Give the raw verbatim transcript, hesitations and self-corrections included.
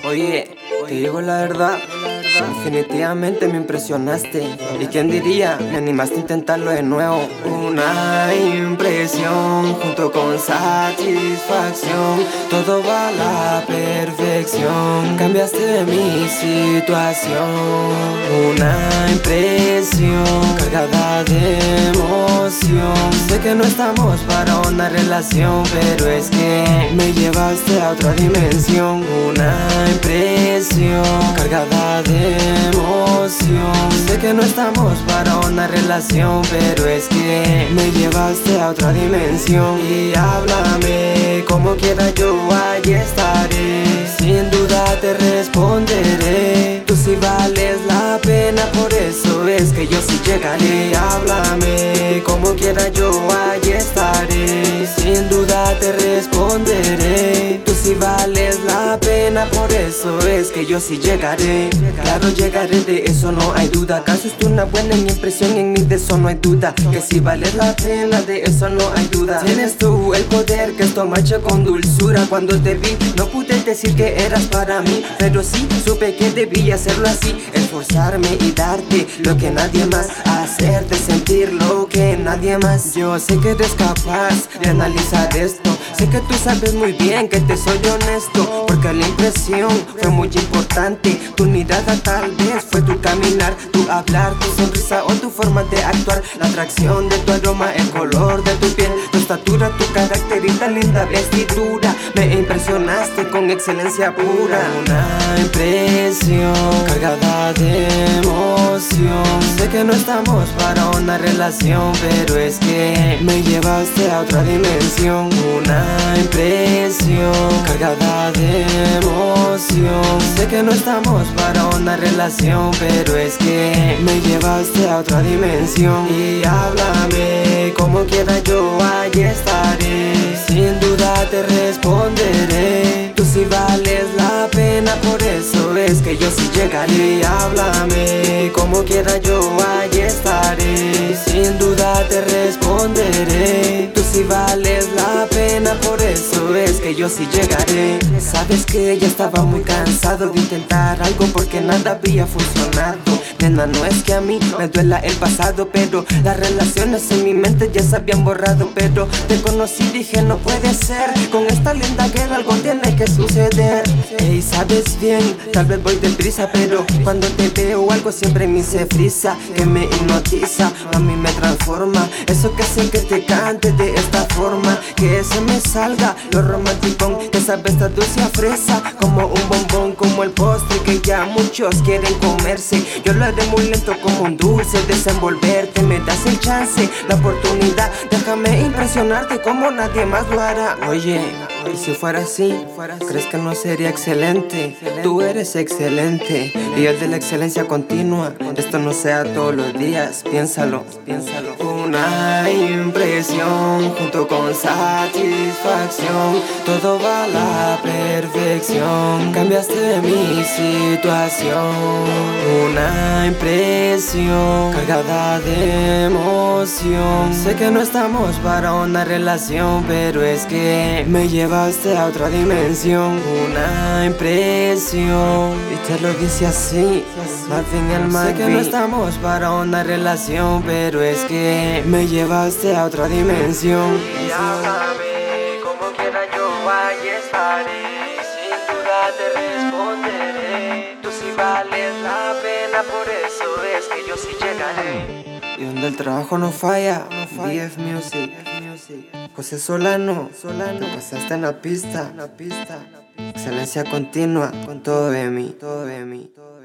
Oye, te digo la verdad, definitivamente me impresionaste. ¿Y quién diría? Me animaste a intentarlo de nuevo. Una impresión junto con satisfacción, todo va a la perfección. Cambiaste mi situación. Una impresión cargada de emoción. Sé que no estamos para una relación, pero es que me llevaste a otra dimensión. Una impresión cargada de emoción. Sé que no estamos para una relación, pero es que me llevaste a otra dimensión. Y háblame como quiera, yo allí estaré. Sin duda te responderé. Tú sí vales la pena, por eso es que yo sí llegaré. Háblame como quiera, yo allí estaré. Sin duda te responderé. Tú sí vales la pena, por eso es que yo sí llegaré. Claro, llegaré, de eso no hay duda. Causaste una buena impresión en mí, de eso no hay duda. Que si vales la pena, de eso no hay duda. Tienes tú el poder que esto marcha con dulzura. Cuando te vi, no pude decir que eras para mí, pero sí supe que debía hacerlo así. Esforzarme y darte lo que nadie más, hacerte sentir lo que nadie más. Yo sé que eres capaz de analizar esto. Sé que tú sabes muy bien que te soy honesto, porque la impresión fue muy importante. Tu mirada tal vez fue tu caminar, tu hablar, tu sonrisa o tu forma de actuar. La atracción de tu aroma, el color de tu piel, tu estatura, tu carácter y tan linda vestidura. Me impresionaste con excelencia pura. Una impresión cargada de emoción. Sé que no estamos para una relación, pero es que me llevaste a otra dimensión. Una impresión cargada de emoción. Sé que no estamos para una relación, pero es que me llevaste a otra dimensión. Y háblame como quiera, yo allí estaré. Sin duda te responderé. Tú sí vales la pena, por eso es que yo sí llegaré. Háblame como quiera, yo allí estaré. Sin duda te responderé. Tú sí vales la pena, por eso es que yo sí llegaré. Sabes que ya estaba muy cansado de intentar algo porque nada había funcionado. Nena, no es que a mí me duela el pasado, pero las relaciones en mi mente ya se habían borrado. Pero te conocí y dije no puede ser, con esta linda guerra algo tiene que suceder. Ey, sabes bien, tal vez voy deprisa, pero cuando te veo algo siempre me se frisa, que me hipnotiza, a mí me transforma. Eso que sé que te cante de esta forma, que se me salga lo romántico, que sabe esta dulce a fresa, como un bombón, como el postre que ya muchos quieren comerse. Yo lo haré muy lento como un dulce, desenvolverte, me das el chance, la oportunidad, déjame impresionarte como nadie más lo hará. Oye, y si fuera así, ¿crees que no sería excelente? Tú eres excelente y el de la excelencia continua. Esto no sea todos los días, piénsalo, piénsalo. Una impresión junto con satisfacción, todo va a la perfección. Cambiaste mi situación. Una impresión cargada de emoción. Sé que no estamos para una relación, pero es que me llevaste a otra dimensión. Una impresión, y te lo dice así, Marvin el Mac. Sé que no estamos para una relación, pero es que me llevaste a otra dimensión. Y háblame como quiera, yo allí estaré. Sin duda te responderé. Tú sí vales la pena, por eso es que yo sí llegaré. Y donde el trabajo no falla, D F Music, José Solano, Solano, te pasaste en la pista, excelencia continua, con todo de mí, todo de mí.